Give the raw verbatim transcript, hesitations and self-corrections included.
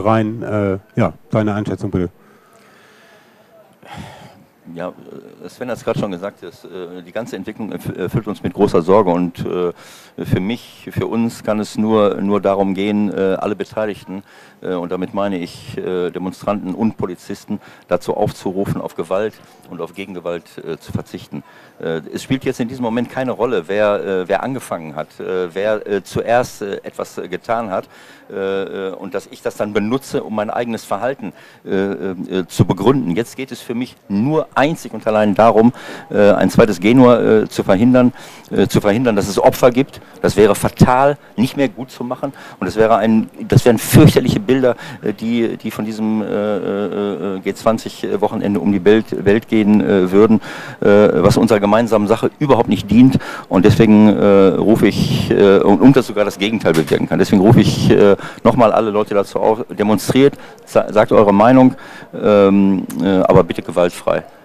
rein, äh, ja, deine Einschätzung bitte. Ja, Sven hat es gerade schon gesagt, dass, äh, die ganze Entwicklung erfüllt uns mit großer Sorge und äh, für mich, für uns kann es nur, nur darum gehen, äh, alle Beteiligten, äh, und damit meine ich äh, Demonstranten und Polizisten, dazu aufzurufen, auf Gewalt und auf Gegengewalt äh, zu verzichten. Äh, es spielt jetzt in diesem Moment keine Rolle, wer, äh, wer angefangen hat, äh, wer äh, zuerst äh, etwas äh, getan hat äh, und dass ich das dann benutze, um mein eigenes Verhalten äh, äh, zu begründen. Jetzt geht es für mich nur einzig und allein darum, äh, ein zweites Genua äh, zu verhindern, äh, zu verhindern, dass es Opfer gibt. Das wäre fatal, nicht mehr gut zu machen. Und das wäre ein, das wären fürchterliche Bilder, äh, die, die von diesem äh, äh, G zwanzig Wochenende um die Welt, Welt gehen äh, würden, äh, was unserer gemeinsamen Sache überhaupt nicht dient. Und deswegen äh, rufe ich, äh, und, und das sogar das Gegenteil bewirken kann. Deswegen rufe ich äh, nochmal alle Leute dazu auf, demonstriert, sa sagt eure Meinung, ähm, äh, aber bitte gewaltfrei.